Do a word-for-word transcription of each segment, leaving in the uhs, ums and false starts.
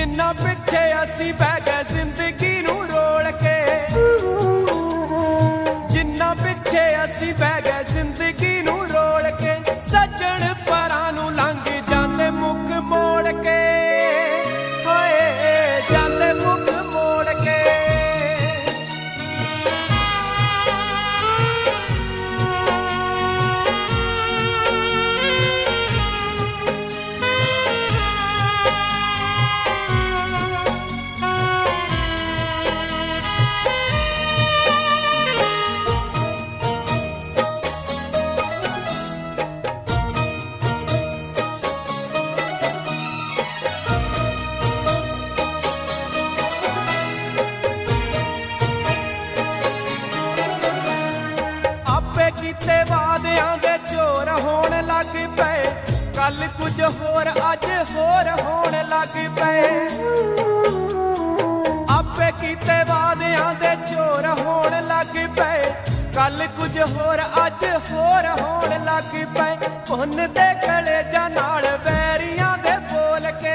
जिन्ना पिछे असी बह गए जिंदगी नू रोड़ के, जिन्ना पिछे असी बह गए जिंदगी नू रोड़ के, सजन परां नू लंघ जांदे मुख मोड़ के, हाय जांदे मुख मोड़ के। किते वादियां दे चोर होण लग पे, कल कुछ होर अज होर होण लग पे। आपे किते वादियां दे चोर होण लग पे, कल कुछ होर अज होर होण लग पे। पुन दे कलेजा नाल बैरियां दे बोल के,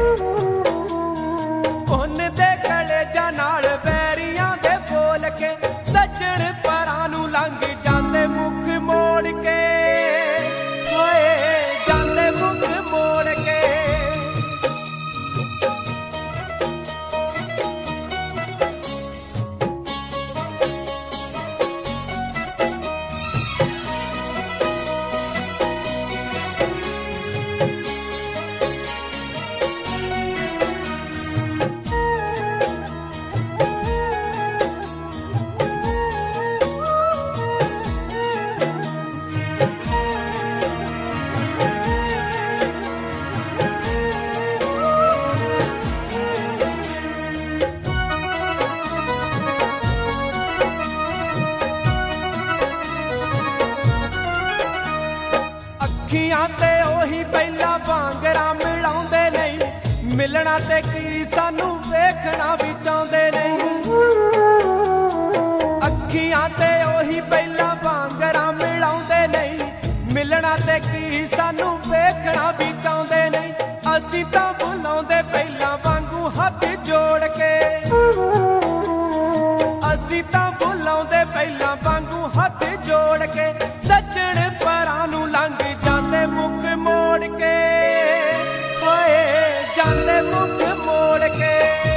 पुन दे कलेजा नाल बैरियां दे बोल के, सजन परां नू लंघ जांदे मुख मोड़ के, हाय जांदे मुख मोड़ के। अखियां ते ओही पहला वांगरा मिलाउंदे नहीं, मिलना ते की सानू वेखना भी चाहुंदे नहीं। अखियां ते ओही पहला वांगरा मिलाउंदे नहीं, मिलना ते की सानू वेखना भी चाहुंदे नहीं। असीं तां बुलाउंदे पहला वांगू हथ जोड़ के, असीं तां बुलाउंदे पहला वांगू हथ जोड़ के, सजन परां नू लंघ जांदे मुख मोड़ के, हाय जांदे मुख मोड़ के।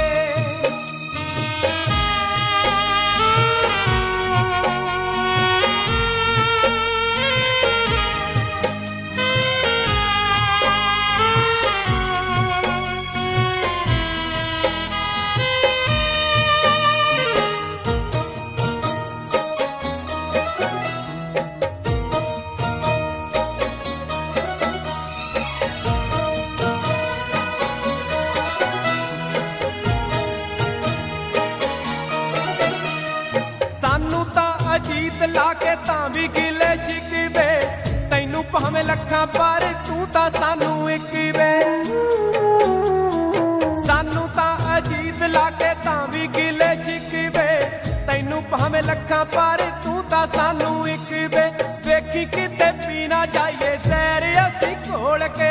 अजीत लाके तां भी गिले शिकवे, तैनू भावें लखां पर तू तां सानू इक वे। सानू तां अजीत लाके तां भी गिले शिकवे, तैनू भावें लखां पर तू तां सानू इक वे। वेखी किते पीना जाइए सैर असीं घोल के,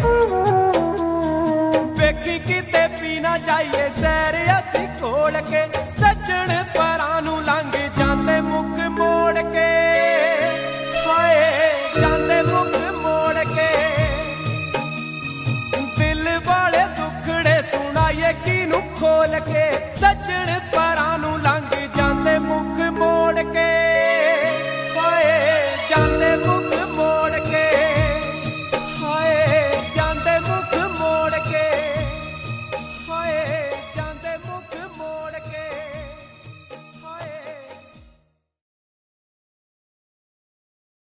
वेखी किते पीना जाइए सैर असीं घोल के, सजन परां नू लंघ जांदे मुख मोड़ के, हाय जांदे मुख मोड़ के। दिल वाले दुखड़े सुनाइए किनू खोल के, सजन परां नू लंघ जांदे मुख मोड़